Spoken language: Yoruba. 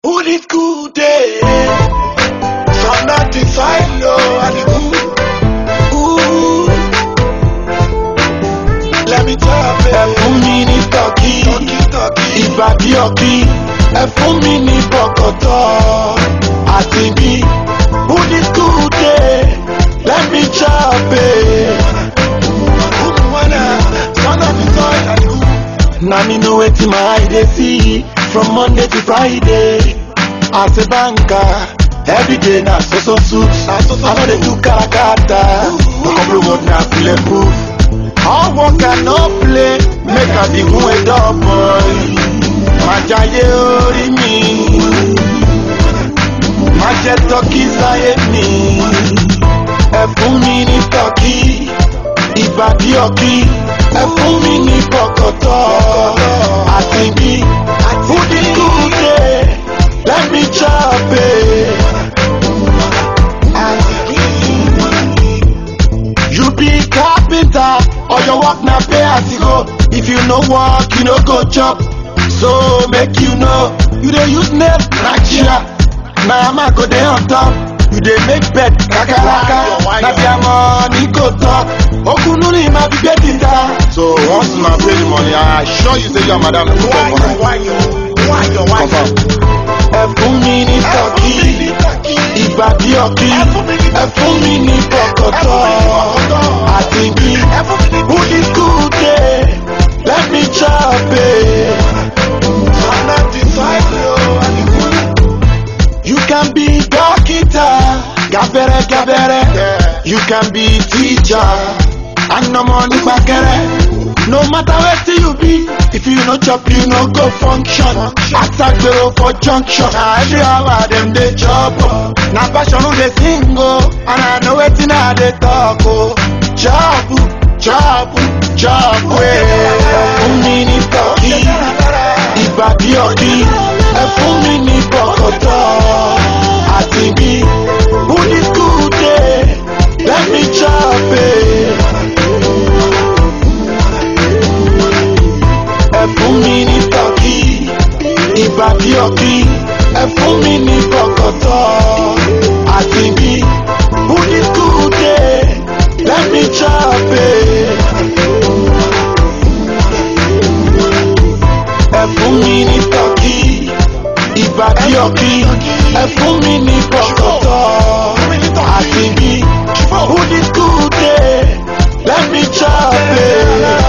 Who this good day? From nothing so I know and ooh. Let me tell you, fún mi ní tọ́kì, ìbàdí ọ̀kì, fún mi ní bọ̀kọ̀tọ̀, àti bí. Who this good day? Let me chop it. Now me know it in my eye they see. From Monday to Friday, as a banker, every day now so suits. I know they do karakata. No come road now bulletproof. All work and no play, make a big way dog boy. Majaye ori mi, maje toki saye mi. Fún mi ní tọ́kì, ìbàdí ọ̀kì, fún mi ní bọ̀kọ̀tọ̀, àti bí. Who this good day? Let me chop it. You be carpenter, or your work na pay as you go. If you no work, you no go chop. So make you know, you dey use nail crack chair. Na hammer go dey on top. You dey make bed kakaraka. Na their money go talk. Okununi ma be betita. So once you pay the money, I assure you say your madam will come for fún mi ní tọ́kì, ìbàdí ọ̀kì, fún mi ní bọ̀kọ̀tọ̀, àti bí. Who this good day? Let me chop it. You can be doctor, gabere. You can be teacher, and no money bakere. No matter where you be, if you no chop, you no go function. Attack girl for junction. Every hour them they chop. Na passion who they sing oh, and I know wetin I dey talk oh. Chop way. Fún mi ní tọ́kì, ìbàdí ọ̀kì, fún mi ní bọ̀kọ̀tọ̀, àti bí. Who this good day? Let me chop it. Fún mi ní tọ́kì, ìbàdí ọ̀kì, fún mi ní bọ̀kọ̀tọ̀, àti bí. Who this good day? Let me chop it. Fún mi ní tọ́kì, ìbàdí ọ̀kì, fún mi ní bọ̀kọ̀tọ̀, àti bí. Who this good day? Let me chop it.